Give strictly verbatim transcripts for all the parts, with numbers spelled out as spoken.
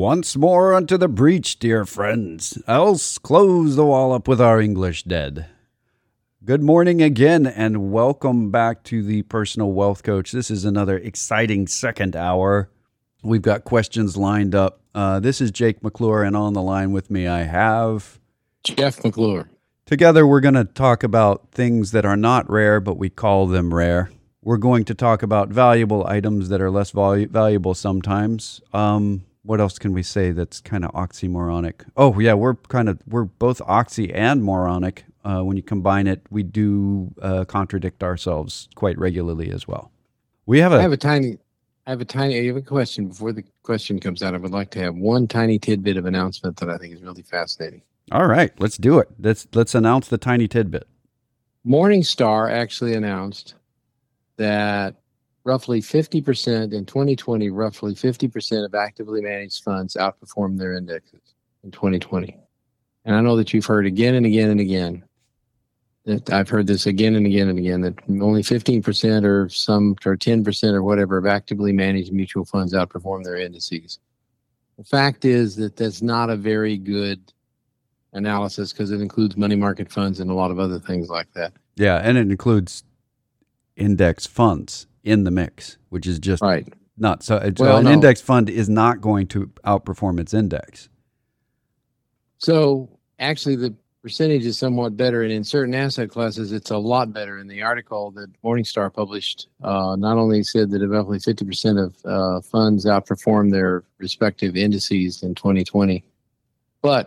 Once more unto the breach, dear friends, else close the wall up with our English dead. Good morning again, and welcome back to the Personal Wealth Coach. This is another exciting second hour. We've got questions lined up. Uh, this is Jake McClure, and on the line with me I have... Jeff McClure. Together we're going to talk about things that are not rare, but we call them rare. We're going to talk about valuable items that are less valu- valuable sometimes. Um... What else can we say that's kind of oxymoronic? Oh, yeah, we're kind of, we're both oxy and moronic. Uh, when you combine it, we do uh, contradict ourselves quite regularly as well. We have a... I have a tiny, I have a tiny, I have a question. Before the question comes out, I would like to have one tiny tidbit of announcement that I think is really fascinating. All right, let's do it. Let's, let's announce the tiny tidbit. Morningstar actually announced that roughly fifty percent in twenty twenty, roughly fifty percent of actively managed funds outperformed their indexes in twenty twenty. And I know that you've heard again and again and again, that I've heard this again and again and again, that only fifteen percent or some, or ten percent or whatever of actively managed mutual funds outperform their indices. The fact is that that's not a very good analysis because it includes money market funds and a lot of other things like that. Yeah, and it includes index funds in the mix, which is just right. not so. It's, well, an no. index fund is not going to outperform its index. So actually, the percentage is somewhat better, and in certain asset classes, it's a lot better. In the article that Morningstar published, uh, not only said that roughly fifty percent of uh, funds outperformed their respective indices in twenty twenty, but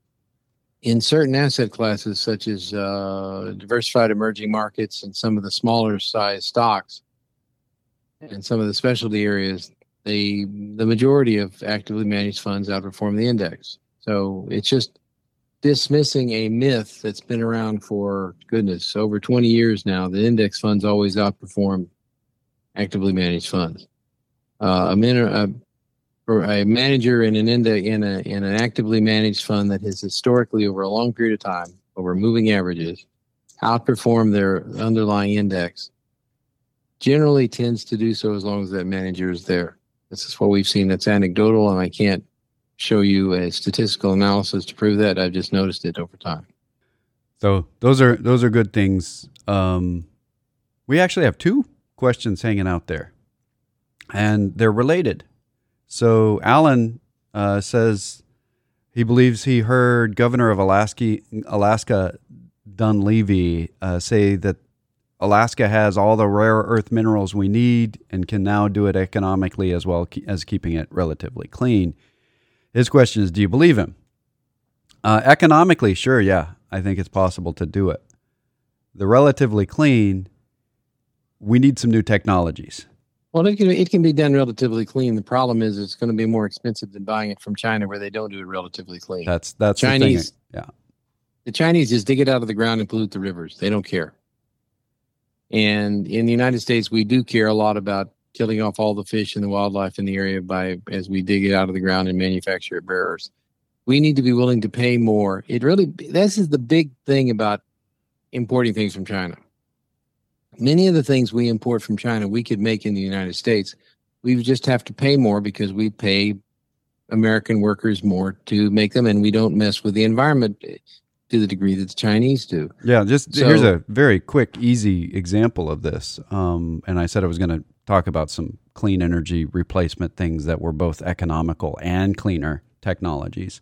in certain asset classes, such as uh, diversified emerging markets and some of the smaller size stocks, and some of the specialty areas, they, the majority of actively managed funds outperform the index. So it's just dismissing a myth that's been around for, goodness, over twenty years now. The index funds always outperform actively managed funds. Uh, a, man, a, or a manager in an index, in a in an actively managed fund that has historically, over a long period of time, over moving averages, outperformed their underlying index, generally tends to do so as long as that manager is there. This is what we've seen. That's anecdotal, and I can't show you a statistical analysis to prove that. I've just noticed it over time. So those are those are good things. Um, we actually have two questions hanging out there, and they're related. So Alan uh, says he believes he heard Governor of Alaska, Alaska Dunleavy uh, say that Alaska has all the rare earth minerals we need and can now do it economically as well as keeping it relatively clean. His question is, do you believe him? Uh, economically, sure, yeah. I think it's possible to do it. The relatively clean, we need some new technologies. Well, it can, it can be done relatively clean. The problem is it's going to be more expensive than buying it from China, where they don't do it relatively clean. That's that's Chinese, the thing. Yeah. The Chinese just dig it out of the ground and pollute the rivers. They don't care. And in the United States, we do care a lot about killing off all the fish and the wildlife in the area by as we dig it out of the ground and manufacture it rare earths. We need to be willing to pay more. It really, this is the big thing about importing things from China. Many of the things we import from China, we could make in the United States. We just have to pay more because we pay American workers more to make them, and we don't mess with the environment to the degree that the Chinese do. Yeah, just so, here's a very quick, easy example of this. Um, and I said I was going to talk about some clean energy replacement things that were both economical and cleaner technologies.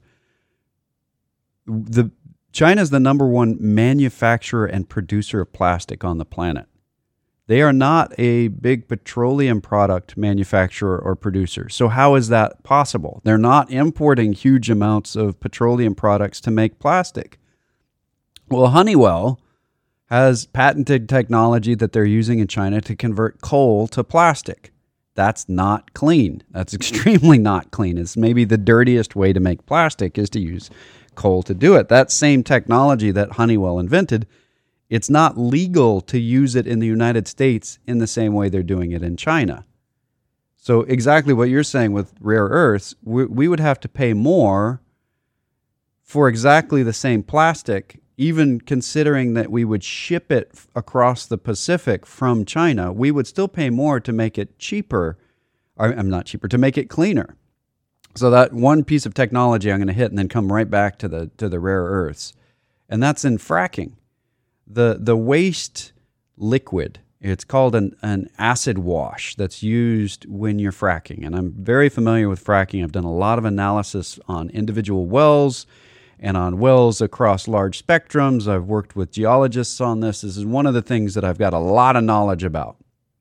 The China's the number one manufacturer and producer of plastic on the planet. They are not a big petroleum product manufacturer or producer. So how is that possible? They're not importing huge amounts of petroleum products to make plastic. Well, Honeywell has patented technology that they're using in China to convert coal to plastic. That's not clean. That's extremely not clean. It's maybe the dirtiest way to make plastic is to use coal to do it. That same technology that Honeywell invented, it's not legal to use it in the United States in the same way they're doing it in China. So exactly what you're saying with rare earths, we, we would have to pay more for exactly the same plastic, even considering that we would ship it f- across the Pacific from China. We would still pay more to make it cheaper. Or, I'm not cheaper, to make it cleaner. So that one piece of technology I'm going to hit and then come right back to the to the rare earths. And that's in fracking. The the waste liquid, it's called an, an acid wash that's used when you're fracking. And I'm very familiar with fracking. I've done a lot of analysis on individual wells and on wells across large spectrums. I've worked with geologists on this. This is one of the things that I've got a lot of knowledge about.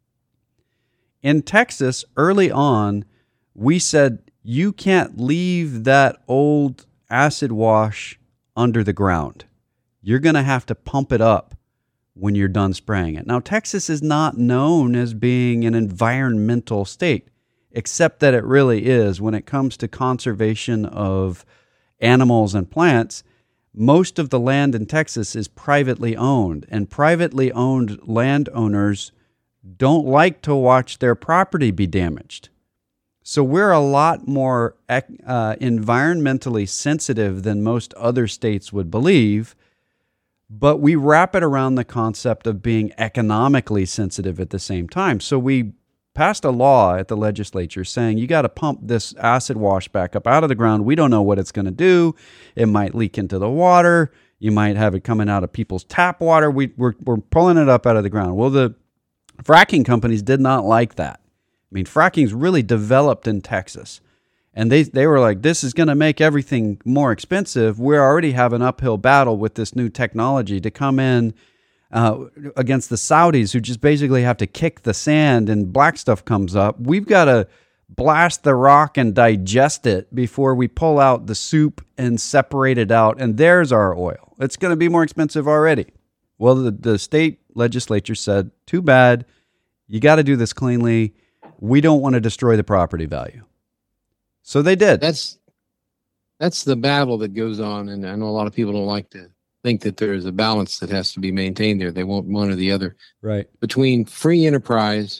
In Texas, early on, we said you can't leave that old acid wash under the ground. You're going to have to pump it up when you're done spraying it. Now, Texas is not known as being an environmental state, except that it really is. When it comes to conservation of animals and plants, most of the land in Texas is privately owned, and privately owned landowners don't like to watch their property be damaged. So we're a lot more uh, environmentally sensitive than most other states would believe, but we wrap it around the concept of being economically sensitive at the same time. So we passed a law at the legislature saying you got to pump this acid wash back up out of the ground. We don't know what it's going to do. It might leak into the water. You might have it coming out of people's tap water. We, we're, we're pulling it up out of the ground. Well, the fracking companies did not like that. I mean, fracking's really developed in Texas. And they, they were like, this is going to make everything more expensive. We already have an uphill battle with this new technology to come in uh, against the Saudis, who just basically have to kick the sand and black stuff comes up. We've got to blast the rock and digest it before we pull out the soup and separate it out. And there's our oil. It's going to be more expensive already. Well, the, the state legislature said, too bad. You got to do this cleanly. We don't want to destroy the property value. So they did. That's that's the battle that goes on, and I know a lot of people don't like to think that there's a balance that has to be maintained there. They want one or the other. Right. Between free enterprise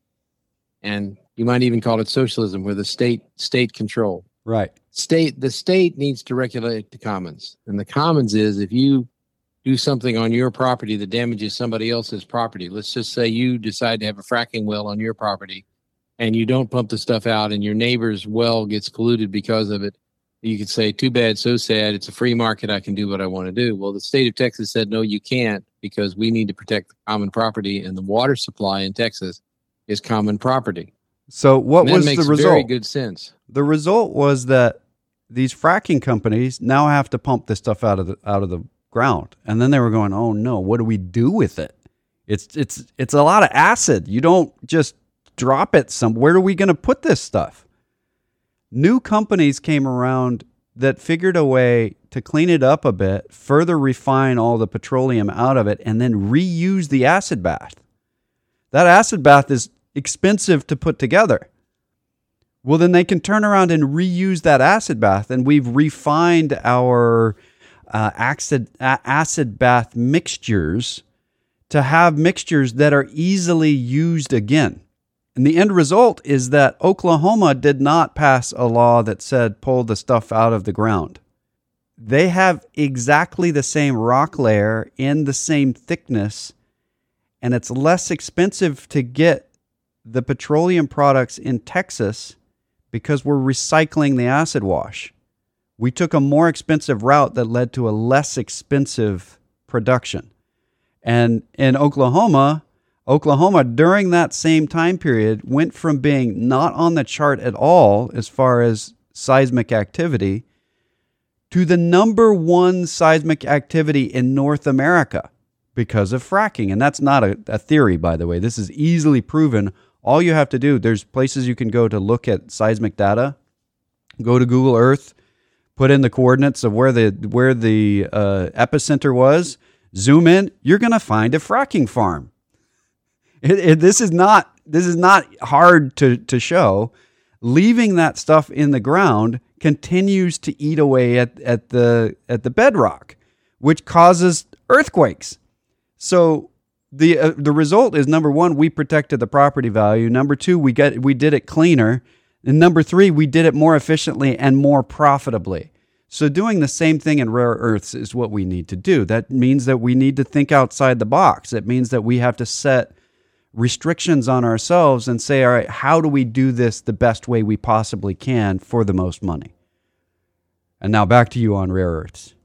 and you might even call it socialism, where the state state control. Right. State the state needs to regulate the commons. And the commons is if you do something on your property that damages somebody else's property. Let's just say you decide to have a fracking well on your property, and you don't pump the stuff out and your neighbor's well gets polluted because of it. You could say, too bad, so sad. It's a free market. I can do what I want to do. Well, the state of Texas said, no, you can't, because we need to protect the common property, and the water supply in Texas is common property. So what was the result? That makes very good sense. The result was that these fracking companies now have to pump this stuff out of the out of the ground. And then they were going, oh no, what do we do with it? It's it's it's a lot of acid. You don't just drop it some. Where are we going to put this stuff? New companies came around that figured a way to clean it up a bit, further refine all the petroleum out of it, and then reuse the acid bath. That acid bath is expensive to put together. Well, then they can turn around and reuse that acid bath, and we've refined our uh, acid, uh, acid bath mixtures to have mixtures that are easily used again. And the end result is that Oklahoma did not pass a law that said pull the stuff out of the ground. They have exactly the same rock layer in the same thickness, and it's less expensive to get the petroleum products in Texas because we're recycling the acid wash. We took a more expensive route that led to a less expensive production. And in Oklahoma, Oklahoma, during that same time period, went from being not on the chart at all as far as seismic activity to the number one seismic activity in North America because of fracking. And that's not a, a theory, by the way. This is easily proven. All you have to do, there's places you can go to look at seismic data. Go to Google Earth, put in the coordinates of where the where the uh, epicenter was, zoom in, you're going to find a fracking farm. It, it, this is not this is not hard to, to show. Leaving that stuff in the ground continues to eat away at, at the at the bedrock, which causes earthquakes. So the uh, the result is, number one, we protected the property value. Number two, we got we did it cleaner. And number three, we did it more efficiently and more profitably. So doing the same thing in rare earths is what we need to do. That means that we need to think outside the box. It means that we have to set restrictions on ourselves and say, all right, how do we do this the best way we possibly can for the most money? And now back to you on rare earths.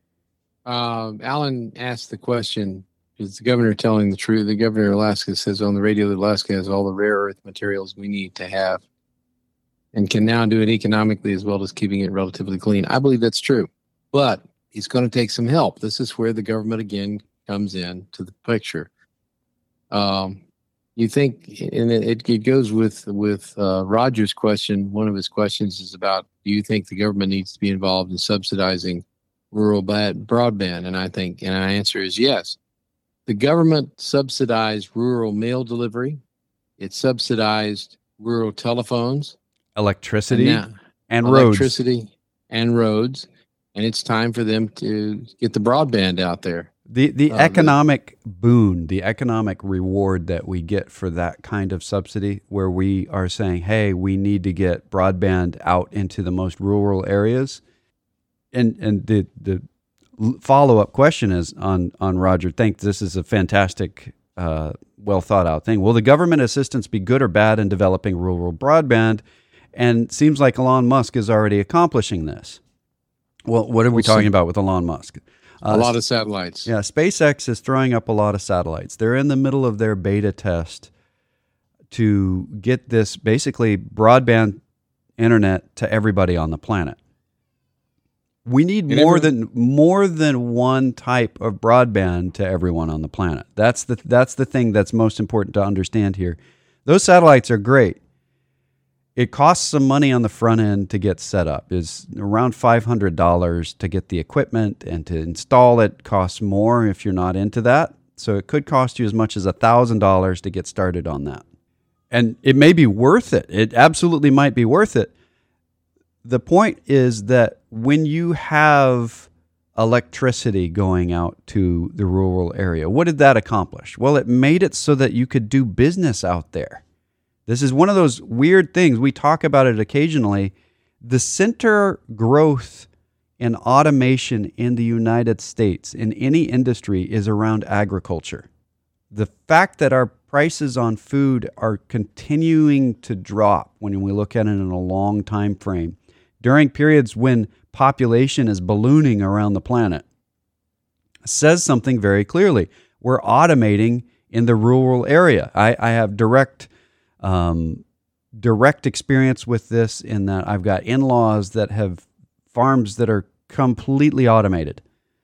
Um, Alan asked the question, is the governor telling the truth? The governor of Alaska says on the radio that Alaska has all the rare earth materials we need to have and can now do it economically as well as keeping it relatively clean. I believe that's true, but he's going to take some help. This is where the government again comes in to the picture. Um, you think, and it, it goes with with uh, Roger's question. One of his questions is about, do you think the government needs to be involved in subsidizing rural bad broadband? And I think, and my answer is yes. The government subsidized rural mail delivery. It subsidized rural telephones, electricity, and, now, and electricity roads. and roads. And it's time for them to get the broadband out there. The the uh, economic the, boon, the economic reward that we get for that kind of subsidy, where we are saying, hey, we need to get broadband out into the most rural areas. And and the the follow-up question is on, on Roger. Think this is a fantastic, uh, well thought out thing. Will the government assistance be good or bad in developing rural broadband? And seems like Elon Musk is already accomplishing this. Well, what are we talking about with Elon Musk? Uh, a lot of satellites. Yeah, SpaceX is throwing up a lot of satellites. They're in the middle of their beta test to get this basically broadband internet to everybody on the planet. We need and more everyone, than more than one type of broadband to everyone on the planet. That's the that's the thing that's most important to understand here. Those satellites are great. It costs some money on the front end to get set up. It's around five hundred dollars to get the equipment, and to install it costs more if you're not into that. So it could cost you as much as one thousand dollars to get started on that. And it may be worth it. It absolutely might be worth it. The point is that when you have electricity going out to the rural area, what did that accomplish? Well, it made it so that you could do business out there. This is one of those weird things. We talk about it occasionally. The center growth in automation in the United States in any industry is around agriculture. The fact that our prices on food are continuing to drop when we look at it in a long time frame, during periods when population is ballooning around the planet, says something very clearly. We're automating in the rural area. I, I have direct um, direct experience with this in that I've got in-laws that have farms that are completely automated.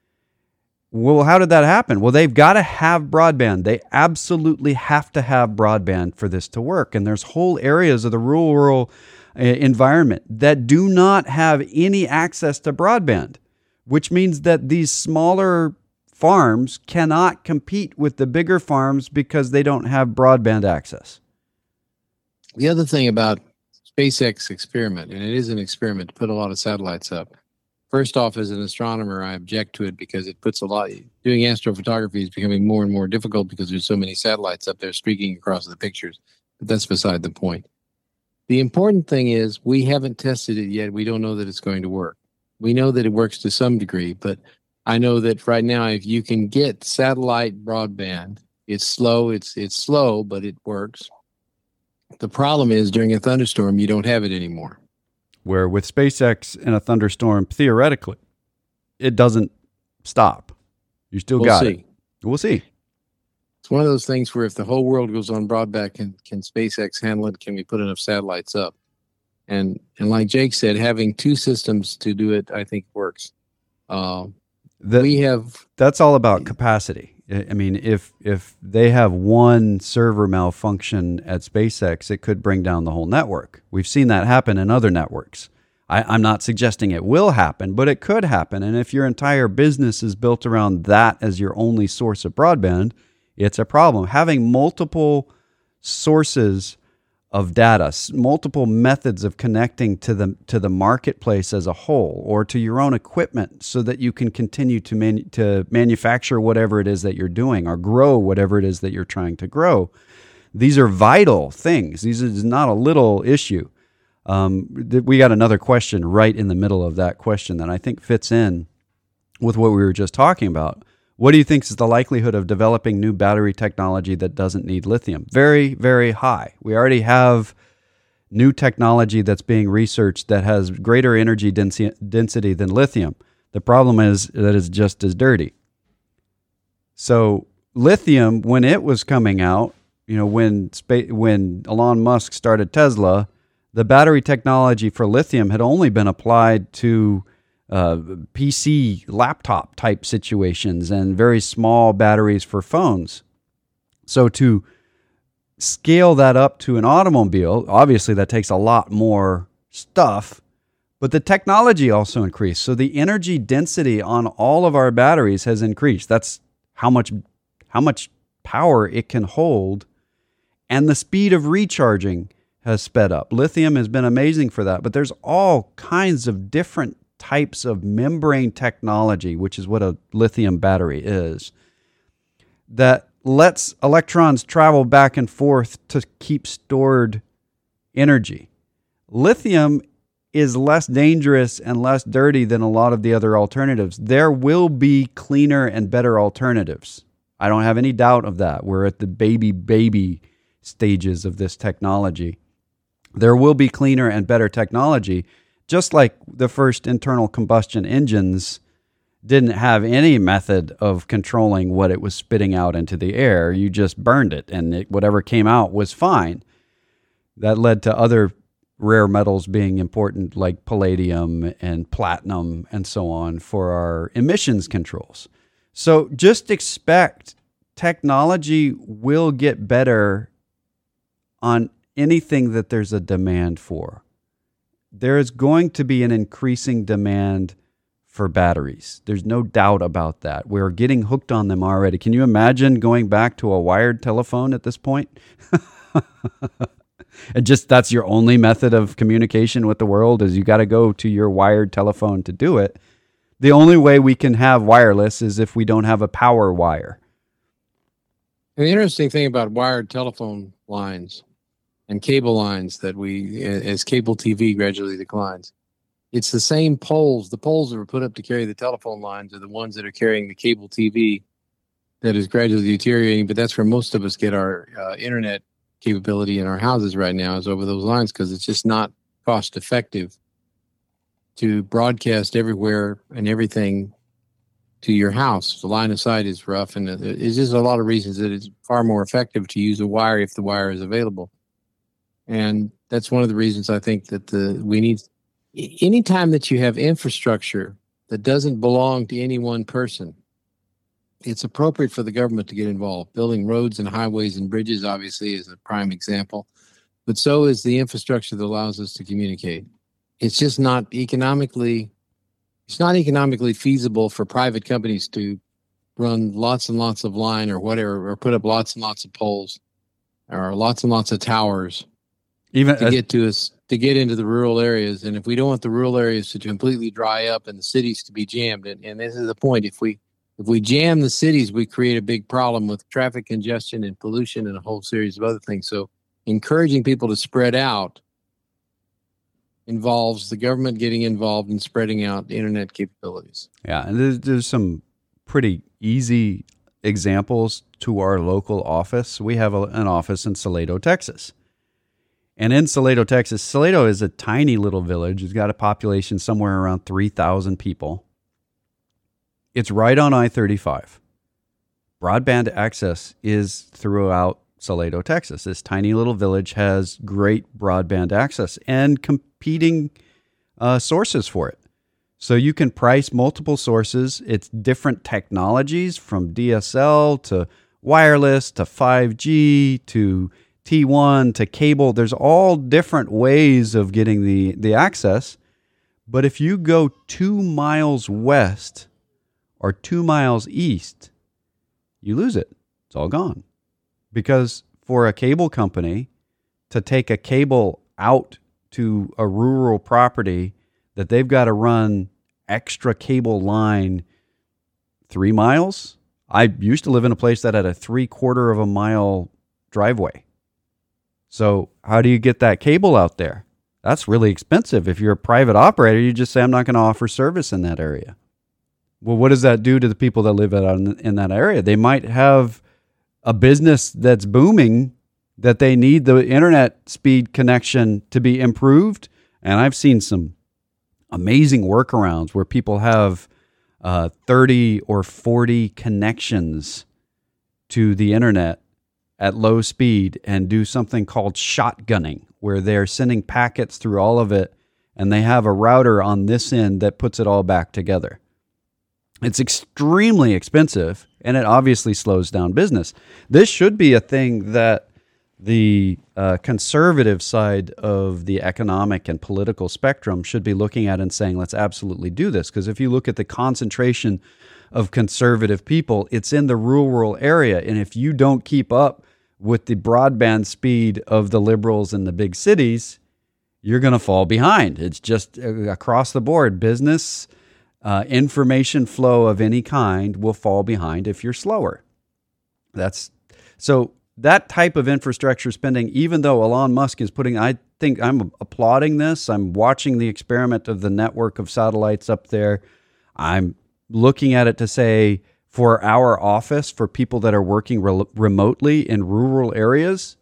Well, how did that happen? Well, they've got to have broadband. They absolutely have to have broadband for this to work. And there's whole areas of the rural environment that do not have any access to broadband, which means that these smaller farms cannot compete with the bigger farms because they don't have broadband access. The other thing about SpaceX experiment, and it is an experiment to put a lot of satellites up. First off, as an astronomer, I object to it because it puts a lot, doing astrophotography is becoming more and more difficult because there's so many satellites up there streaking across the pictures. But that's beside the point. The important thing is we haven't tested it yet. We don't know that it's going to work. We know that it works to some degree, but I know that right now, if you can get satellite broadband, it's slow, it's it's slow, but it works. The problem is during a thunderstorm, you don't have it anymore. Where with SpaceX in a thunderstorm, theoretically, it doesn't stop. You still we'll got see. it. We'll see. It's one of those things where if the whole world goes on broadband, can, can SpaceX handle it? Can we put enough satellites up? And and like Jake said, having two systems to do it, I think works. Uh, the, we have that's all about capacity. I mean, if if they have one server malfunction at SpaceX, it could bring down the whole network. We've seen that happen in other networks. I, I'm not suggesting it will happen, but it could happen. And if your entire business is built around that as your only source of broadband, it's a problem. Having multiple sources of data, multiple methods of connecting to the to the marketplace as a whole, or to your own equipment, so that you can continue to man, to manufacture whatever it is that you're doing, or grow whatever it is that you're trying to grow. These are vital things. These is not a little issue. Um, we got another question right in the middle of that question that I think fits in with what we were just talking about. What do you think is the likelihood of developing new battery technology that doesn't need lithium? Very, very high. We already have new technology that's being researched that has greater energy densi- density than lithium. The problem is that it's just as dirty. So lithium, when it was coming out, you know, when spa- when Elon Musk started Tesla, the battery technology for lithium had only been applied to uh, P C laptop type situations and very small batteries for phones. So to scale that up to an automobile, obviously that takes a lot more stuff, but the technology also increased. So the energy density on all of our batteries has increased. That's how much how much power it can hold, and the speed of recharging has sped up. Lithium has been amazing for that, but there's all kinds of different types of membrane technology, which is what a lithium battery is, that lets electrons travel back and forth to keep stored energy. Lithium is less dangerous and less dirty than a lot of the other alternatives. There will be cleaner and better alternatives. I don't have any doubt of that. We're at the baby, baby stages of this technology. There will be cleaner and better technology, just like the first internal combustion engines didn't have any method of controlling what it was spitting out into the air. You just burned it, and it, whatever came out was fine. That led to other rare metals being important, like palladium and platinum and so on, for our emissions controls. So just expect technology will get better on anything that there's a demand for. There is going to be an increasing demand for batteries. There's no doubt about that. We're getting hooked on them already. Can you imagine going back to a wired telephone at this point? And just that's your only method of communication with the world, is you got to go to your wired telephone to do it. The only way we can have wireless is if we don't have a power wire. And the interesting thing about wired telephone lines and cable lines that we, as cable T V gradually declines, it's the same poles. The poles that were put up to carry the telephone lines are the ones that are carrying the cable T V that is gradually deteriorating. But that's where most of us get our uh, internet capability in our houses right now, is over those lines, because it's just not cost effective to broadcast everywhere and everything to your house. The line of sight is rough, and it's just a lot of reasons that it's far more effective to use a wire if the wire is available. And that's one of the reasons I think that the we need, anytime that you have infrastructure that doesn't belong to any one person, it's appropriate for the government to get involved. Building roads and highways and bridges, obviously, is a prime example, but so is the infrastructure that allows us to communicate. It's just not economically, it's not economically feasible for private companies to run lots and lots of line or whatever, or put up lots and lots of poles or lots and lots of towers Even to as, get to us, to get into the rural areas. And if we don't want the rural areas to completely dry up and the cities to be jammed, and, and this is the point, if we if we jam the cities, we create a big problem with traffic congestion and pollution and a whole series of other things. So encouraging people to spread out involves the government getting involved in spreading out internet capabilities. yeah, and there's, there's some pretty easy examples to our local office. We have a, an office in Salado, Texas. And in Salado, Texas, Salado is a tiny little village. It's got a population somewhere around three thousand people. It's right on I thirty-five. Broadband access is throughout Salado, Texas. This tiny little village has great broadband access and competing uh, sources for it. So you can price multiple sources. It's different technologies, from D S L to wireless to five G to T one to cable. There's all different ways of getting the, the access. But if you go two miles west or two miles east, you lose it. It's all gone. Because for a cable company to take a cable out to a rural property, that they've got to run extra cable line three miles. I used to live in a place that had a three quarter of a mile driveway. So how do you get that cable out there? That's really expensive. If you're a private operator, you just say, I'm not going to offer service in that area. Well, what does that do to the people that live out in, in that area? They might have a business that's booming that they need the internet speed connection to be improved. And I've seen some amazing workarounds where people have uh, thirty or forty connections to the internet at low speed and do something called shotgunning, where they're sending packets through all of it, and they have a router on this end that puts it all back together. It's extremely expensive, and it obviously slows down business. This should be a thing that the uh, conservative side of the economic and political spectrum should be looking at and saying, let's absolutely do this. Because if you look at the concentration of conservative people, it's in the rural area. And if you don't keep up with the broadband speed of the liberals in the big cities, you're going to fall behind. It's just across the board. Business uh, information flow of any kind will fall behind if you're slower. That's so that type of infrastructure spending, even though Elon Musk is putting, I think I'm applauding this. I'm watching the experiment of the network of satellites up there. I'm looking at it to say, for our office, for people that are working re- remotely in rural areas,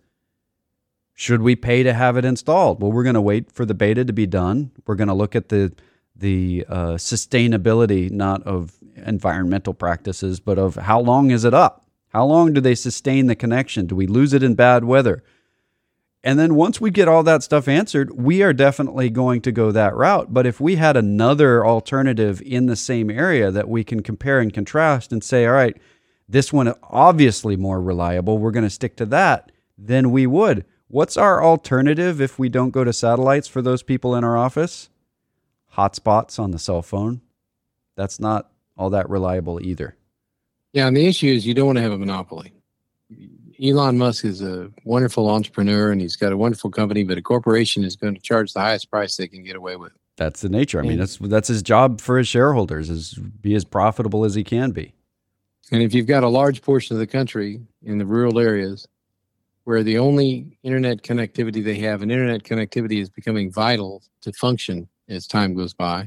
should we pay to have it installed? Well, we're going to wait for the beta to be done. We're going to look at the the uh, sustainability, not of environmental practices, but of how long is it up? How long do they sustain the connection? Do we lose it in bad weather? And then once we get all that stuff answered, we are definitely going to go that route. But if we had another alternative in the same area that we can compare and contrast and say, all right, this one obviously more reliable, we're going to stick to that, then we would. What's our alternative if we don't go to satellites for those people in our office? Hotspots on the cell phone. That's not all that reliable either. Yeah, and the issue is you don't want to have a monopoly. Elon Musk is a wonderful entrepreneur, and he's got a wonderful company, but a corporation is going to charge the highest price they can get away with. That's the nature. I mean, that's that's his job for his shareholders, is be as profitable as he can be. And if you've got a large portion of the country in the rural areas where the only internet connectivity they have, and internet connectivity is becoming vital to function as time goes by,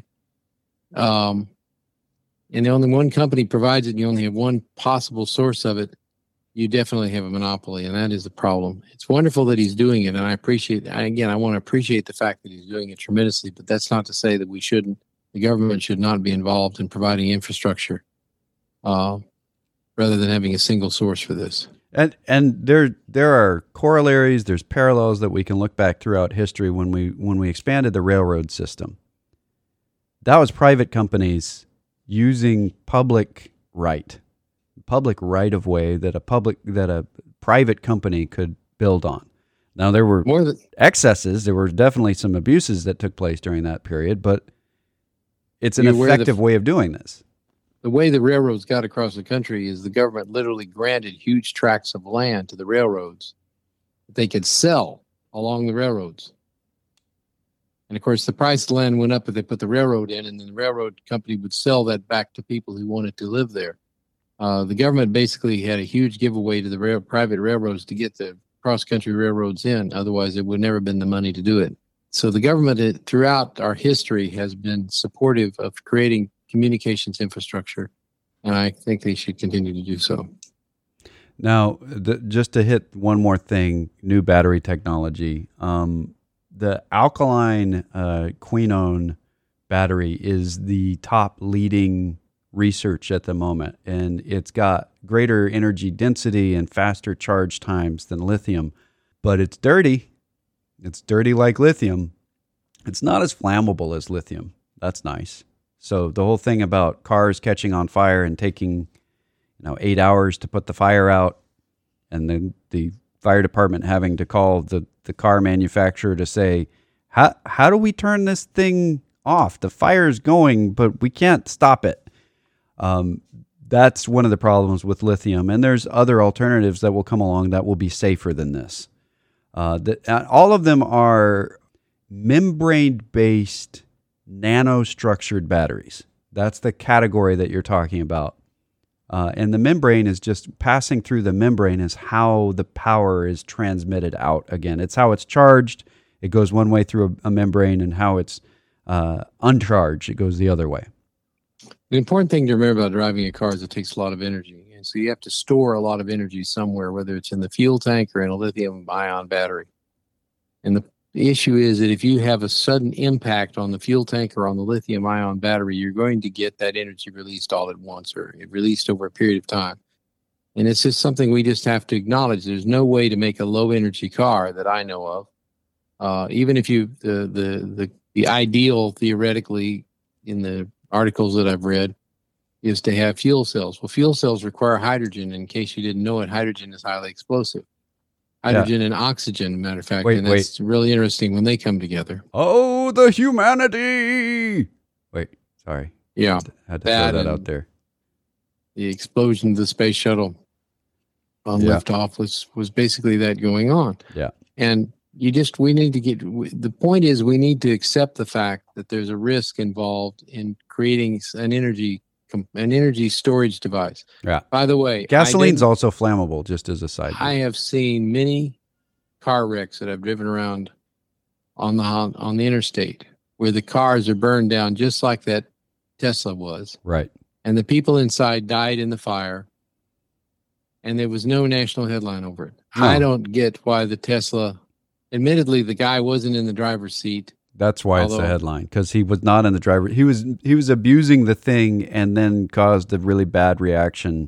um, and only one company provides it, and you only have one possible source of it, you definitely have a monopoly, and that is the problem. It's wonderful that he's doing it, and I appreciate, again, I want to appreciate the fact that he's doing it tremendously, but that's not to say that we shouldn't, the government should not be involved in providing infrastructure uh, rather than having a single source for this. And and there there are corollaries, there's parallels that we can look back throughout history when we when we expanded the railroad system. That was private companies using public right, public right of way that a public that a private company could build on. Now there were More than, excesses, there were definitely some abuses that took place during that period, but it's an effective way of doing this. The way the railroads got across the country is the government literally granted huge tracts of land to the railroads that they could sell along the railroads. And of course, the price of land went up if they put the railroad in, and then the railroad company would sell that back to people who wanted to live there. Uh, the government basically had a huge giveaway to the rail, private railroads to get the cross-country railroads in. Otherwise, it would never have been the money to do it. So the government it, throughout our history has been supportive of creating communications infrastructure, and I think they should continue to do so. Now, the, just to hit one more thing, new battery technology. Um, the alkaline uh, quinone battery is the top leading research at the moment, and it's got greater energy density and faster charge times than lithium, but it's dirty. It's dirty like lithium. It's not as flammable as lithium. That's nice. So the whole thing about cars catching on fire and taking, you know, eight hours to put the fire out, and then the fire department having to call the, the car manufacturer to say, how how do we turn this thing off? The fire's going, but we can't stop it. Um, that's one of the problems with lithium. And there's other alternatives that will come along that will be safer than this. Uh, the, all of them are membrane-based nanostructured batteries. That's the category that you're talking about. Uh, and the membrane is just passing through the membrane is how the power is transmitted out again. It's how it's charged. It goes one way through a, a membrane, and how it's uh, uncharged, it goes the other way. The important thing to remember about driving a car is it takes a lot of energy. And so you have to store a lot of energy somewhere, whether it's in the fuel tank or in a lithium ion battery. And the issue is that if you have a sudden impact on the fuel tank or on the lithium ion battery, you're going to get that energy released all at once, or it released over a period of time. And it's just something we just have to acknowledge. There's no way to make a low energy car that I know of. Uh, even if you, the, the, the, the ideal theoretically in the articles that I've read is to have fuel cells. Well, fuel cells require hydrogen. In case you didn't know it, hydrogen is highly explosive. Hydrogen yeah. and oxygen, matter of fact, wait, and that's wait. really interesting when they come together. Oh, the humanity! Wait, sorry. Yeah, had to that throw that out there. The explosion of the space shuttle on yeah. liftoff was was basically that going on. Yeah, and you just we need to get. The point is, we need to accept the fact that there's a risk involved in creating an energy an energy storage device. Yeah. By the way, gasoline's also flammable, just as a side note. I have seen many car wrecks that I've driven around on the on the interstate where the cars are burned down just like that Tesla was. Right. And the people inside died in the fire, and there was no national headline over it. No. I don't get why the Tesla, admittedly, the guy wasn't in the driver's seat. That's why Although, it's a headline, because he was not in the driver. He was he was abusing the thing and then caused a really bad reaction.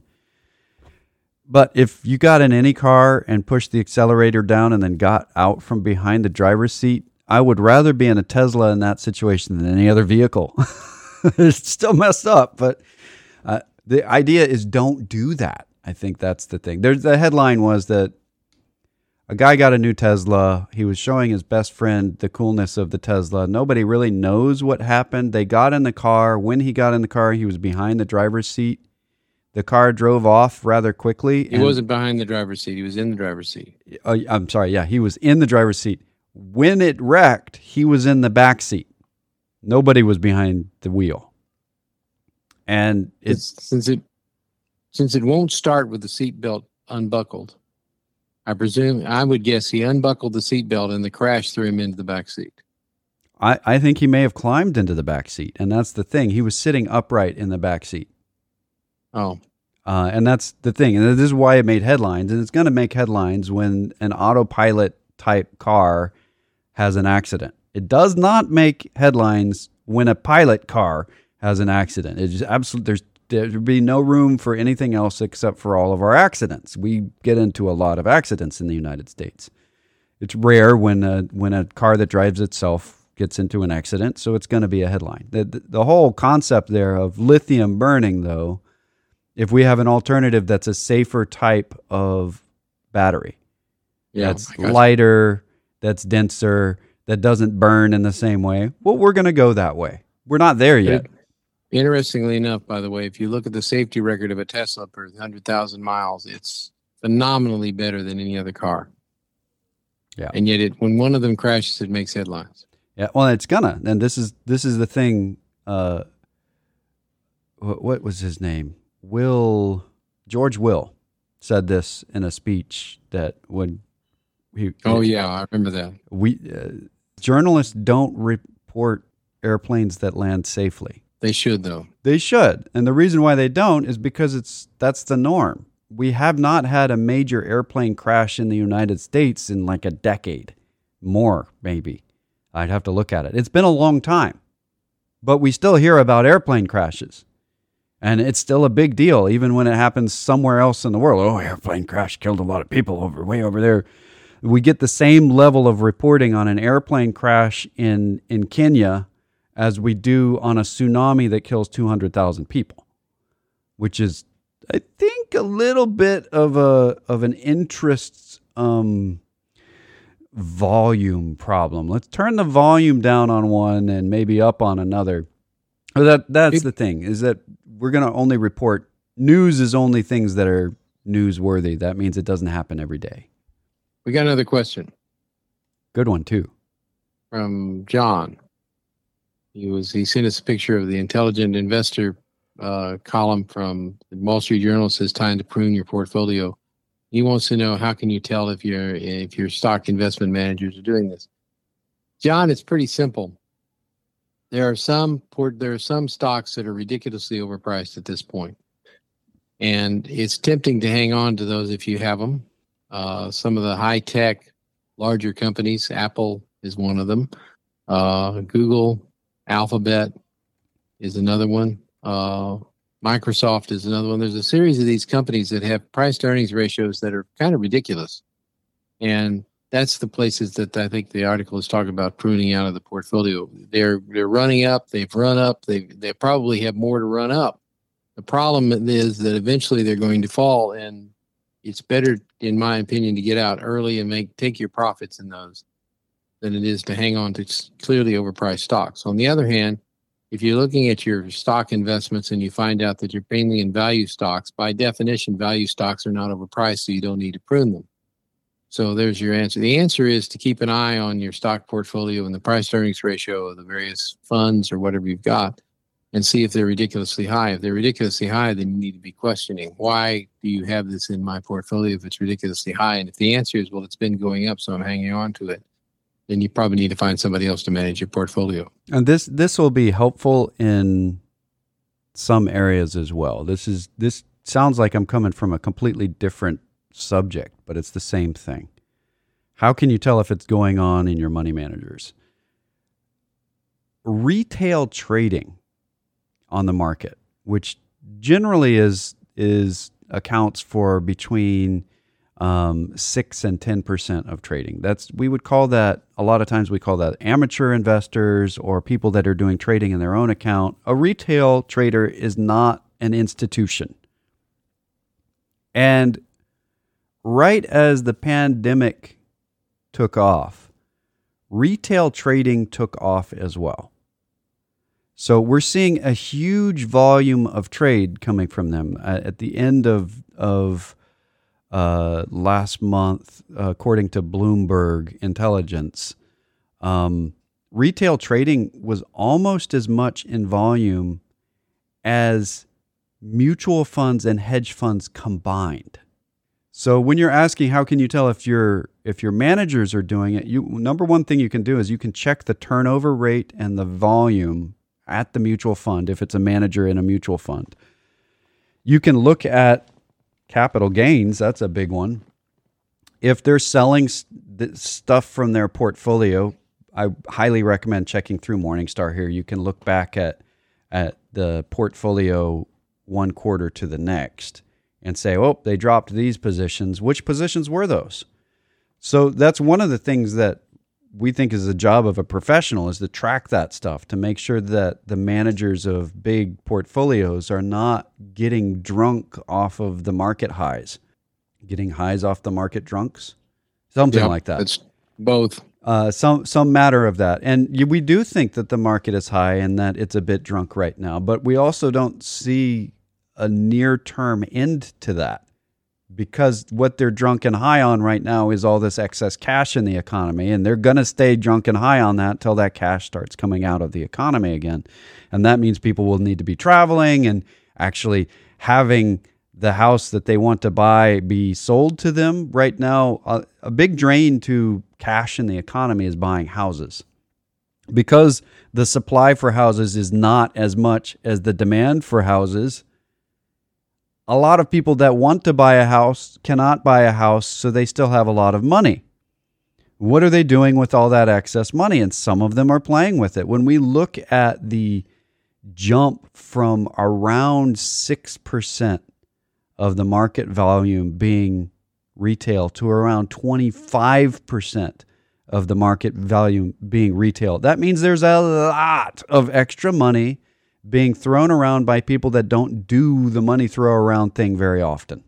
But if you got in any car and pushed the accelerator down and then got out from behind the driver's seat, I would rather be in a Tesla in that situation than any other vehicle. It's still messed up, but uh, the idea is don't do that. I think that's the thing. There's the headline was that a guy got a new Tesla. He was showing his best friend the coolness of the Tesla. Nobody really knows what happened. They got in the car. When he got in the car, he was behind the driver's seat. The car drove off rather quickly. He wasn't behind the driver's seat. He was in the driver's seat. Uh, I'm sorry. Yeah, he was in the driver's seat. When it wrecked, he was in the back seat. Nobody was behind the wheel. And it's, it's since it since it won't start with the seatbelt unbuckled, I presume, I would guess he unbuckled the seatbelt and the crash threw him into the back seat. I, I think he may have climbed into the back seat, and that's the thing. He was sitting upright in the back seat. Oh. Uh, and that's the thing. And this is why it made headlines, and it's going to make headlines when an autopilot type car has an accident. It does not make headlines when a pilot car has an accident. It's just absolutely, there's there'd be no room for anything else except for all of our accidents. We get into a lot of accidents in the United States. It's rare when a, when a car that drives itself gets into an accident, so it's going to be a headline. The, the, the whole concept there of lithium burning, though, if we have an alternative that's a safer type of battery, yeah, that's lighter, that's denser, that doesn't burn in the same way, well, we're going to go that way. We're not there yet. Interestingly enough, by the way, if you look at the safety record of a Tesla per one hundred thousand miles, it's phenomenally better than any other car. Yeah. And yet, it when one of them crashes, it makes headlines. Yeah, well, it's gonna. And this is this is the thing. Uh, what, what was his name? Will George Will said this in a speech that when he. Oh yeah, I remember that. We uh, journalists don't report airplanes that land safely. They should, though. They should. And the reason why they don't is because it's that's the norm. We have not had a major airplane crash in the United States in like a decade. More, maybe. I'd have to look at it. It's been a long time. But we still hear about airplane crashes. And it's still a big deal, even when it happens somewhere else in the world. Oh, airplane crash killed a lot of people over way over there. We get the same level of reporting on an airplane crash in, in Kenya as we do on a tsunami that kills two hundred thousand people, which is, I think, a little bit of a of an interest um, volume problem. Let's turn the volume down on one and maybe up on another. That that's the thing, is that we're going to only report news is only things that are newsworthy. That means it doesn't happen every day. We got another question. Good one too. From John. He was he sent us a picture of the Intelligent Investor uh, column from the Wall Street Journal. It says time to prune your portfolio. He wants to know, how can you tell if your if your stock investment managers are doing this? John, it's pretty simple. There are some port, there are some stocks that are ridiculously overpriced at this point, and it's tempting to hang on to those if you have them. Uh, some of the high tech, larger companies, Apple is one of them. Uh, Google, Alphabet is another one. Uh, Microsoft is another one. There's a series of these companies that have price to earnings ratios that are kind of ridiculous, and that's the places that I think the article is talking about pruning out of the portfolio. They're they're running up. They've run up. They they probably have more to run up. The problem is that eventually they're going to fall, and it's better, in my opinion, to get out early and make take your profits in those than it is to hang on to clearly overpriced stocks. On the other hand, if you're looking at your stock investments and you find out that you're mainly in value stocks, by definition, value stocks are not overpriced, so you don't need to prune them. So there's your answer. The answer is to keep an eye on your stock portfolio and the price earnings ratio of the various funds or whatever you've got and see if they're ridiculously high. If they're ridiculously high, then you need to be questioning, why do you have this in my portfolio if it's ridiculously high? And if the answer is, well, it's been going up, so I'm hanging on to it, then you probably need to find somebody else to manage your portfolio. And this this will be helpful in some areas as well. This is this sounds like I'm coming from a completely different subject, but it's the same thing. How can you tell if it's going on in your money managers? Retail trading on the market, which generally is is accounts for between um, six and ten percent of trading. That's we would call that a lot of times we call that amateur investors or people that are doing trading in their own account. A retail trader is not an institution, and right as the pandemic took off, retail trading took off as well. So we're seeing a huge volume of trade coming from them. At the end of of uh, last month, uh, according to Bloomberg Intelligence, um, retail trading was almost as much in volume as mutual funds and hedge funds combined. So when you're asking how can you tell if your if your managers are doing it, you number one thing you can do is you can check the turnover rate and the volume at the mutual fund if it's a manager in a mutual fund. You can look at capital gains, that's a big one. If they're selling st- stuff from their portfolio, I highly recommend checking through Morningstar here. You can look back at at the portfolio one quarter to the next and say, oh, they dropped these positions. Which positions were those? So that's one of the things that we think is the job of a professional, is to track that stuff, to make sure that the managers of big portfolios are not getting drunk off of the market highs, getting highs off the market drunks, something Yep, like that. It's both. Uh, some some matter of that. And you, we do think that the market is high and that it's a bit drunk right now, but we also don't see a near-term end to that, because what they're drunk and high on right now is all this excess cash in the economy, and they're going to stay drunk and high on that till that cash starts coming out of the economy again. And that means people will need to be traveling and actually having the house that they want to buy be sold to them. Right now, a, a big drain to cash in the economy is buying houses, because the supply for houses is not as much as the demand for houses. A lot of people that want to buy a house cannot buy a house, so they still have a lot of money. What are they doing with all that excess money? And some of them are playing with it. When we look at the jump from around six percent of the market volume being retail to around twenty-five percent of the market volume being retail, that means there's a lot of extra money being thrown around by people that don't do the money throw around thing very often.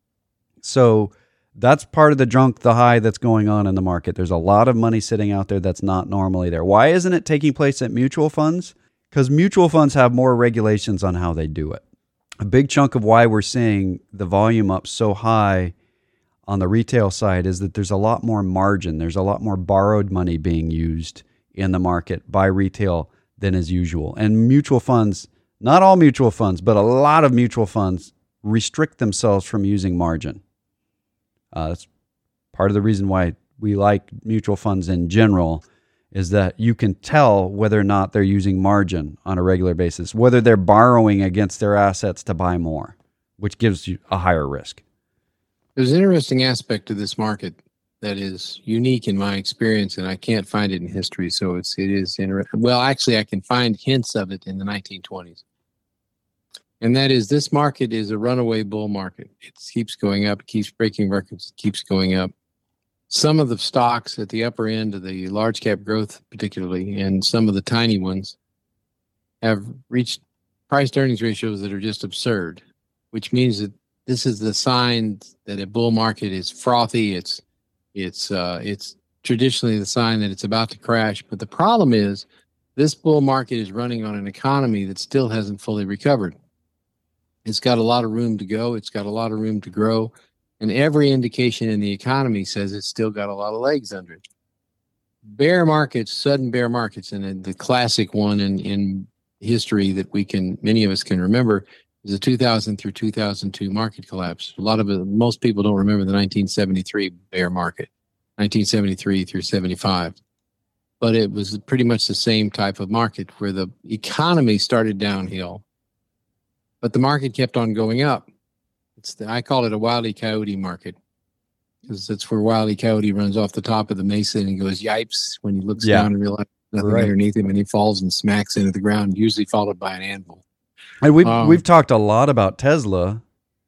So that's part of the drunk, the high that's going on in the market. There's a lot of money sitting out there that's not normally there. Why isn't it taking place at mutual funds? Because mutual funds have more regulations on how they do it. A big chunk of why we're seeing the volume up so high on the retail side is that there's a lot more margin. There's a lot more borrowed money being used in the market by retail than is usual. And mutual funds, not all mutual funds, but a lot of mutual funds restrict themselves from using margin. Uh, that's part of the reason why we like mutual funds in general, is that you can tell whether or not they're using margin on a regular basis, whether they're borrowing against their assets to buy more, which gives you a higher risk. There's an interesting aspect to this market that is unique in my experience, and I can't find it in history. So it's it is interesting. Well, actually, I can find hints of it in the nineteen twenties, and that is this market is a runaway bull market. It keeps going up, it keeps breaking records, it keeps going up. Some of the stocks at the upper end of the large cap growth, particularly, and some of the tiny ones, have reached price to earnings ratios that are just absurd, which means that this is the sign that a bull market is frothy. It's it's uh, it's traditionally the sign that it's about to crash. But the problem is this bull market is running on an economy that still hasn't fully recovered. It's got a lot of room to go. It's got a lot of room to grow. And every indication in the economy says it's still got a lot of legs under it. Bear markets, sudden bear markets, and the classic one in, in history that we can, many of us can remember, is the two thousand through two thousand two market collapse. A lot of it, most people don't remember the nineteen seventy-three bear market, nineteen seventy-three through seventy-five. But it was pretty much the same type of market where the economy started downhill, but the market kept on going up. It's the, I call it a Wile E. Coyote market, because that's where Wile E. Coyote runs off the top of the mesa and he goes yipes when he looks Yeah. down and realizes nothing Right. underneath him, and he falls and smacks into the ground, usually followed by an anvil. And we've Um, we've talked a lot about Tesla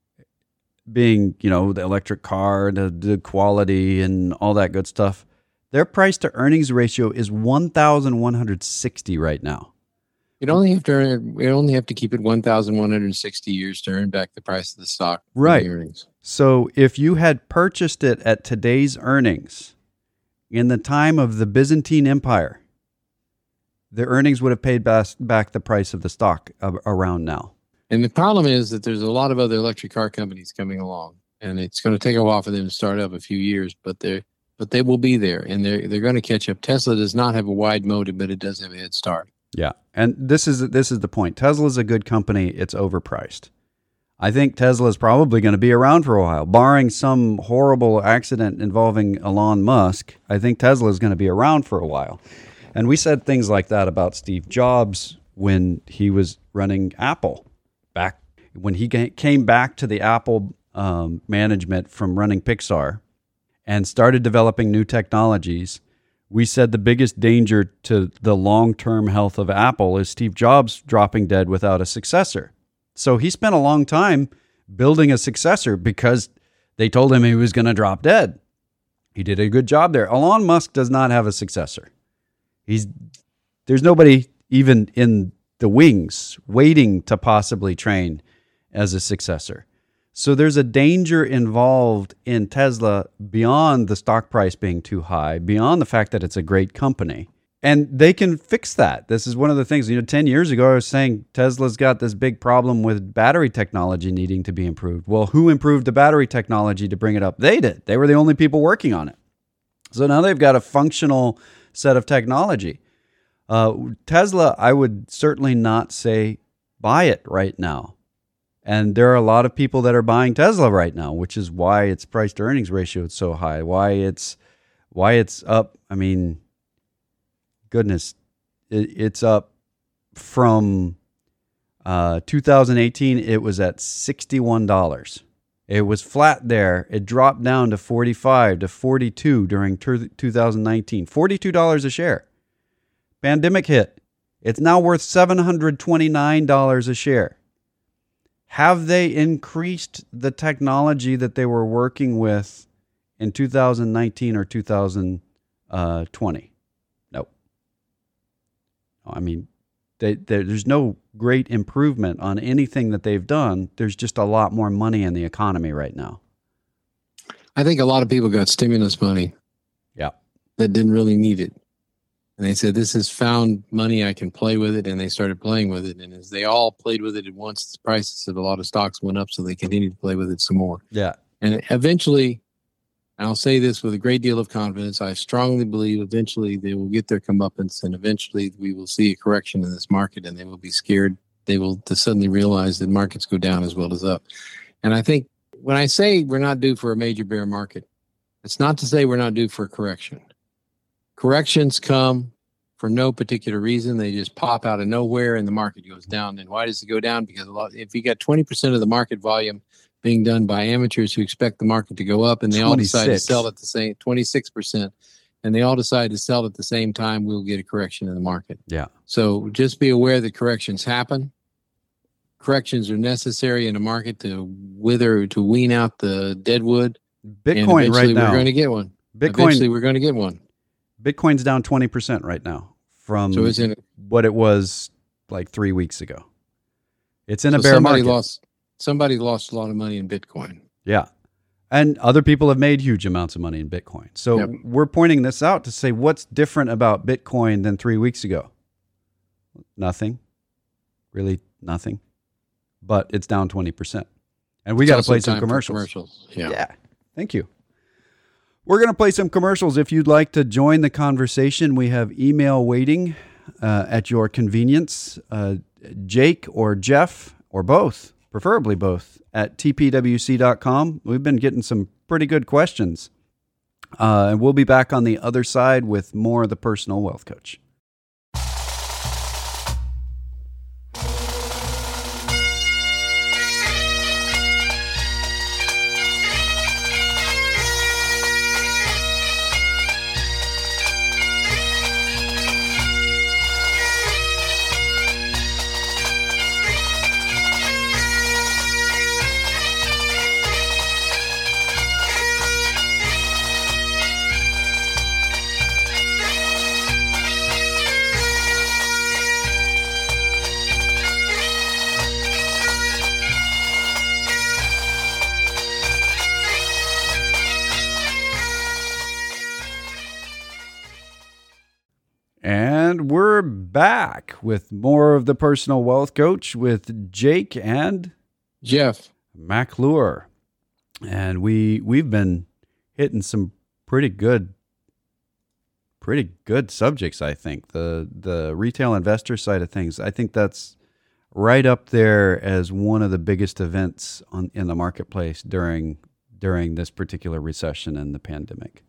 being, you know, the electric car, the, the quality, and all that good stuff. Their price to earnings ratio is one thousand one hundred sixty right now. You'd only have to earn, you only have to keep it one thousand one hundred sixty years to earn back the price of the stock. from Right. the earnings. So if you had purchased it at today's earnings in the time of the Byzantine Empire, the earnings would have paid bas- back the price of the stock a- around now. And the problem is that there's a lot of other electric car companies coming along, and it's going to take a while for them to start up, a few years, but they're but they will be there, and they're they're going to catch up. Tesla does not have a wide moat, but it does have a head start. Yeah, and this is this is the point. Tesla's a good company. It's overpriced. I think Tesla is probably going to be around for a while, barring some horrible accident involving Elon Musk. I think Tesla is going to be around for a while. And we said things like that about Steve Jobs when he was running Apple. Back when he ga- came back to the Apple um, management from running Pixar and started developing new technologies, we said the biggest danger to the long-term health of Apple is Steve Jobs dropping dead without a successor. So he spent a long time building a successor because they told him he was going to drop dead. He did a good job there. Elon Musk does not have a successor. He's there's nobody even in the wings waiting to possibly train as a successor. So there's a danger involved in Tesla beyond the stock price being too high, beyond the fact that it's a great company. And they can fix that. This is one of the things, you know, ten years ago, I was saying Tesla's got this big problem with battery technology needing to be improved. Well, who improved the battery technology to bring it up? They did. They were the only people working on it. So now they've got a functional set of technology. Uh, Tesla, I would certainly not say buy it right now. And there are a lot of people that are buying Tesla right now, which is why its price to earnings ratio is so high, why it's why it's up. I mean, goodness, it, it's up from uh, two thousand eighteen. It was at sixty-one dollars. It was flat there. It dropped down to forty-five to forty-two during two thousand nineteen. forty-two dollars a share. Pandemic hit. It's now worth seven hundred twenty-nine dollars a share. Have they increased the technology that they were working with in two thousand nineteen or two thousand twenty? No. I mean, they, they, there's no great improvement on anything that they've done. There's just a lot more money in the economy right now. I think a lot of people got stimulus money. Yeah. That didn't really need it. And they said, this is found money, I can play with it. And they started playing with it. And as they all played with it at once, the prices of a lot of stocks went up. So they continued to play with it some more. Yeah. And eventually, and I'll say this with a great deal of confidence, I strongly believe eventually they will get their comeuppance, and eventually we will see a correction in this market, and they will be scared. They will to suddenly realize that markets go down as well as up. And I think when I say we're not due for a major bear market, it's not to say we're not due for a correction. corrections come for no particular reason. They just pop out of nowhere and the market goes down. And why does it go down? Because a lot, if you got twenty percent of the market volume being done by amateurs who expect the market to go up and they all decide to sell at the same twenty-six percent and they all decide to sell at the same time, we'll get a correction in the market. Yeah. So just be aware that corrections happen. Corrections are necessary in a market to wither, to wean out the dead wood. Bitcoin right now. We're going to get one. Bitcoin, eventually we're going to get one. Bitcoin's down twenty percent right now from so it's in, what it was like three weeks ago. It's in so a bear somebody market. Lost, somebody lost a lot of money in Bitcoin. Yeah. And other people have made huge amounts of money in Bitcoin. So yep. we're pointing this out to say what's different about Bitcoin than three weeks ago? Nothing. Really nothing. But it's down twenty percent. And we got to play some commercials. commercials. Yeah. yeah. Thank you. We're going to play some commercials. If you'd like to join the conversation, we have email waiting uh, at your convenience. Uh, Jake or Jeff or both, preferably both, at T P W C dot com. We've been getting some pretty good questions. Uh, and we'll be back on the other side with more of the Personal Wealth Coach. And we're back with more of the Personal Wealth Coach with Jake and Jeff McClure. And we we've been hitting some pretty good pretty good subjects, I think. The the retail investor side of things. I think that's right up there as one of the biggest events on in the marketplace during during this particular recession and the pandemic.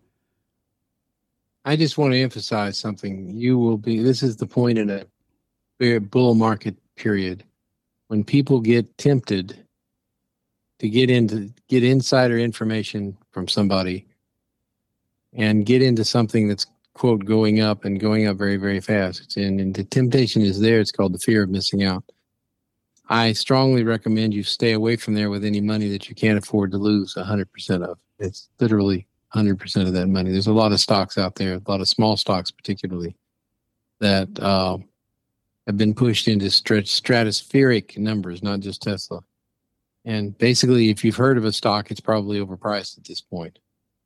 I just want to emphasize something. You will be, this is the point in a very bull market period when people get tempted to get into, get insider information from somebody and get into something that's, quote, going up and going up very, very fast. It's in, and the temptation is there. It's called the fear of missing out. I strongly recommend you stay away from there with any money that you can't afford to lose one hundred percent of. It's literally one hundred percent of that money. There's a lot of stocks out there, a lot of small stocks particularly, that uh, have been pushed into strat- stratospheric numbers, not just Tesla. And basically, if you've heard of a stock, it's probably overpriced at this point.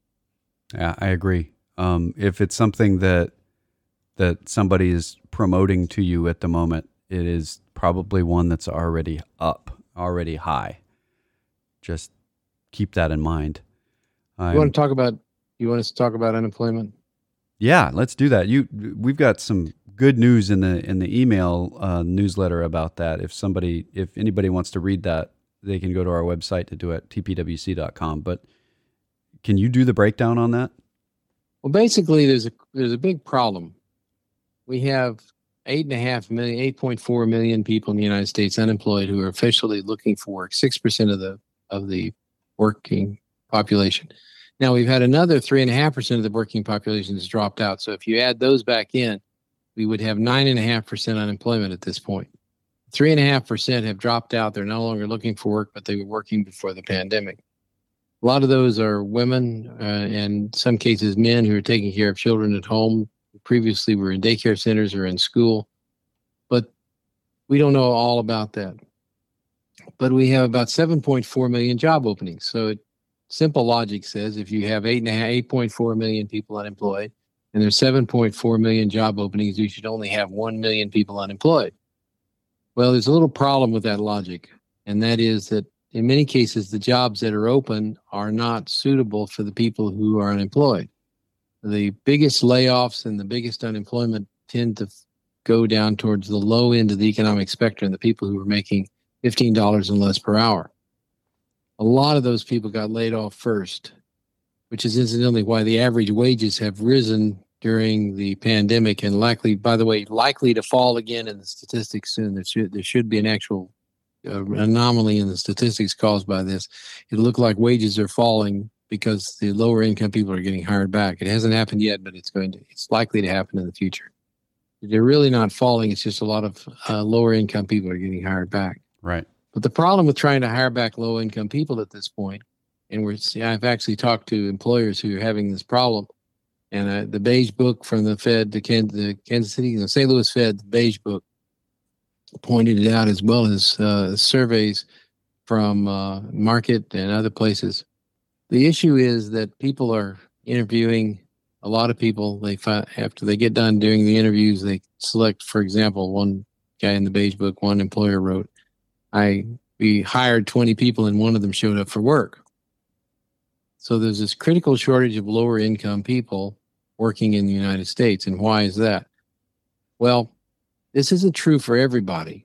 Yeah, I agree. Um, if it's something that that somebody is promoting to you at the moment, it is probably one that's already up, already high. Just keep that in mind. You want to talk about? You want us to talk about unemployment? Yeah, let's do that. You, we've got some good news in the in the email uh, newsletter about that. If somebody, if anybody wants to read that, they can go to our website to do it, T P W C dot com. But can you do the breakdown on that? Well, basically, there's a there's a big problem. We have eight and a half million, eight point four million people in the United States unemployed who are officially looking for work. Six percent of the of the working population. Now we've had another three and a half percent of the working population has dropped out. So if you add those back in, we would have nine and a half percent unemployment at this point. Three and a half percent have dropped out. They're no longer looking for work, but they were working before the pandemic. A lot of those are women, uh, and in some cases men who are taking care of children at home. Previously were in daycare centers or in school, but we don't know all about that. But we have about seven point four million job openings. So it, simple logic says if you have eight and a half, eight point four million people unemployed, and there's seven point four million job openings, you should only have one million people unemployed. Well, there's a little problem with that logic, and that is that in many cases, the jobs that are open are not suitable for the people who are unemployed. The biggest layoffs and the biggest unemployment tend to go down towards the low end of the economic spectrum, the people who are making fifteen dollars and less per hour. A lot of those people got laid off first, which is incidentally why the average wages have risen during the pandemic, and likely, by the way, likely to fall again in the statistics soon. There should, there should be an actual uh, anomaly in the statistics caused by this. It looked like wages are falling because the lower income people are getting hired back. It hasn't happened yet, but it's going to, it's likely to happen in the future. They're really not falling. It's just a lot of uh, lower income people are getting hired back. Right. But the problem with trying to hire back low income people at this point, and we're, I've actually talked to employers who are having this problem. And uh, the beige book from the Fed, the, Ken, the Kansas City, the Saint Louis Fed, the beige book pointed it out, as well as uh, surveys from uh, Market and other places. The issue is that people are interviewing a lot of people. They find, after they get done doing the interviews, they select, for example, one guy in the beige book, one employer wrote, I we hired twenty people and one of them showed up for work. So there's this critical shortage of lower income people working in the United States. And why is that? Well, this isn't true for everybody,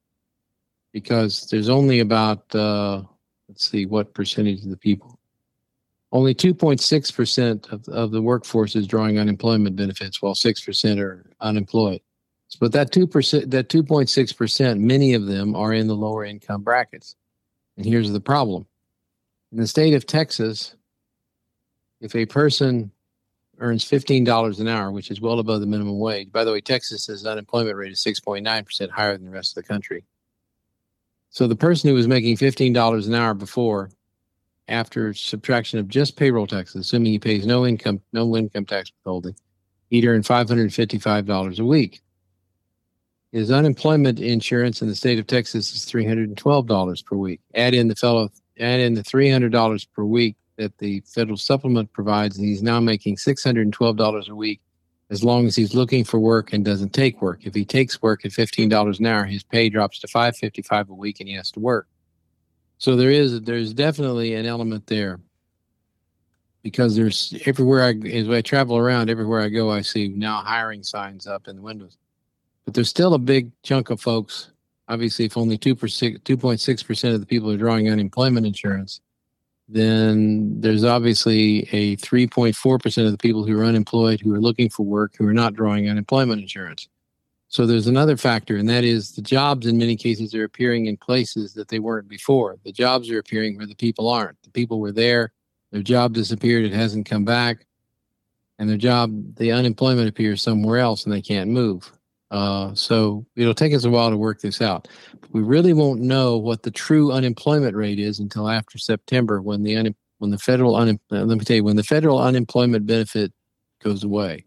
because there's only about, uh, let's see, what percentage of the people? Only two point six percent of, of the workforce is drawing unemployment benefits, while six percent are unemployed. But that two percent, that two point six percent, many of them are in the lower income brackets. And here's the problem. In the state of Texas, if a person earns fifteen dollars an hour, which is well above the minimum wage, by the way, Texas's unemployment rate is six point nine percent higher than the rest of the country. So the person who was making fifteen dollars an hour before, after subtraction of just payroll taxes, assuming he pays no income, no income tax withholding, he'd earn five hundred fifty-five dollars a week. His unemployment insurance in the state of Texas is three hundred twelve dollars per week. Add in the fellow, add in the three hundred dollars per week that the federal supplement provides, and he's now making six hundred twelve dollars a week, as long as he's looking for work and doesn't take work. If he takes work at fifteen dollars an hour, his pay drops to five hundred fifty-five dollars a week, and he has to work. So there is, there's definitely an element there, because there's everywhere I, as I travel around, everywhere I go, I see now hiring signs up in the windows. But there's still a big chunk of folks. Obviously, if only two point six percent of the people are drawing unemployment insurance, then there's obviously a three point four percent of the people who are unemployed, who are looking for work, who are not drawing unemployment insurance. So there's another factor, and that is the jobs in many cases are appearing in places that they weren't before. The jobs are appearing where the people aren't. The people were there, their job disappeared, it hasn't come back, and their job, the unemployment appears somewhere else and they can't move. Uh, so it'll take us a while to work this out. But we really won't know what the true unemployment rate is until after September, when the un- when the federal un- let me tell you when the federal unemployment benefit goes away.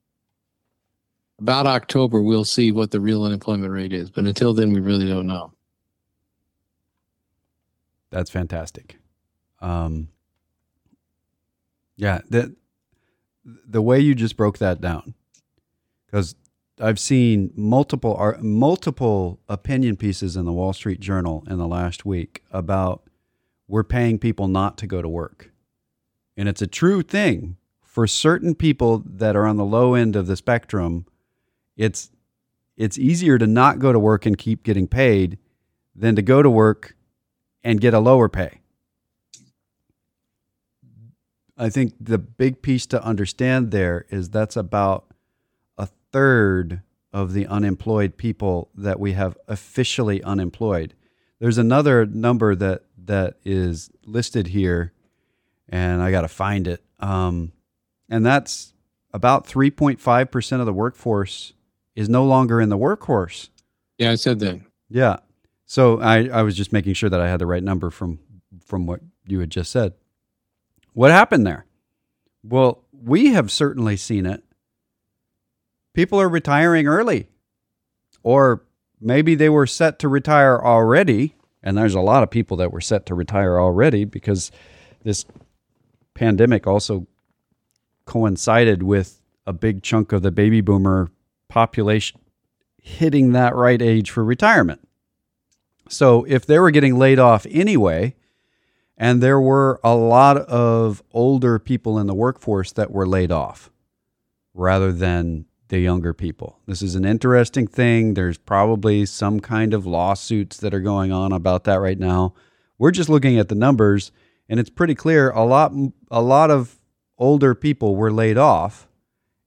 About October, we'll see what the real unemployment rate is. But until then, we really don't know. That's fantastic. Um, yeah, the the way you just broke that down, because I've seen multiple art, multiple opinion pieces in the Wall Street Journal in the last week about we're paying people not to go to work. And it's a true thing for certain people that are on the low end of the spectrum. It's it's easier to not go to work and keep getting paid than to go to work and get a lower pay. I think the big piece to understand there is that's about a third of the unemployed people that we have officially unemployed. There's another number that that is listed here, and I got to find it. Um, and that's about three point five percent of the workforce is no longer in the workforce. Yeah, I said that. Yeah. So I, I was just making sure that I had the right number from from what you had just said. What happened there? Well, we have certainly seen it. People are retiring early, or maybe they were set to retire already. And there's a lot of people that were set to retire already because this pandemic also coincided with a big chunk of the baby boomer population hitting that right age for retirement. So if they were getting laid off anyway, and there were a lot of older people in the workforce that were laid off rather than the younger people. This is an interesting thing. There's probably some kind of lawsuits that are going on about that right now. We're just looking at the numbers, and it's pretty clear a lot a lot of older people were laid off,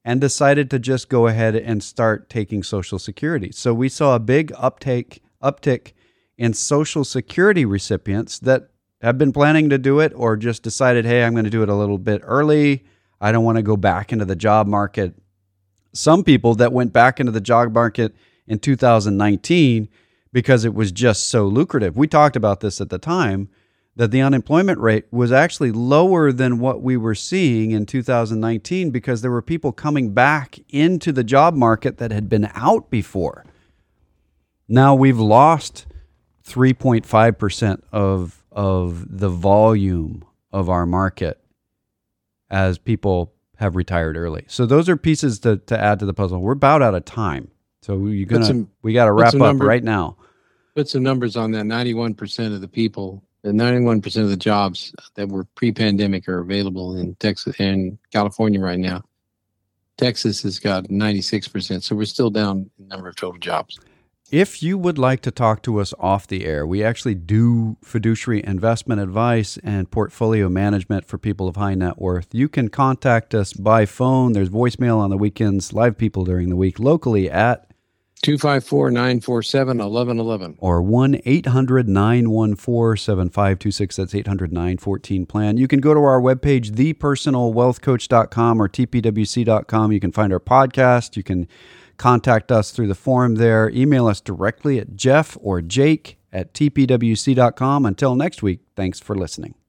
and decided to just go ahead and start taking Social Security. So we saw a big uptake, uptick in Social Security recipients that have been planning to do it or just decided, hey, I'm going to do it a little bit early. I don't want to go back into the job market. Some people that went back into the job market in two thousand nineteen because it was just so lucrative. We talked about this at the time, that the unemployment rate was actually lower than what we were seeing in two thousand nineteen because there were people coming back into the job market that had been out before. Now we've lost three point five percent of of the volume of our market as people have retired early. So those are pieces to, to add to the puzzle. We're about out of time. So you're gonna some, we got to wrap up number, right now. Put some numbers on that. ninety-one percent of the people, the ninety-one percent of the jobs that were pre-pandemic are available in Texas and California right now. Texas has got ninety-six percent. So we're still down in number of total jobs. If you would like to talk to us off the air, we actually do fiduciary investment advice and portfolio management for people of high net worth. You can contact us by phone. There's voicemail on the weekends, live people during the week, locally at two five four, nine four seven, one one one one or one eight hundred, nine one four, seven five two six. That's eight hundred, nine one four, plan. You can go to our webpage, the personal wealth coach dot com or T P W C dot com. You can find our podcast. You can contact us through the forum there. Email us directly at Jeff or Jake at T P W C dot com. Until next week, thanks for listening.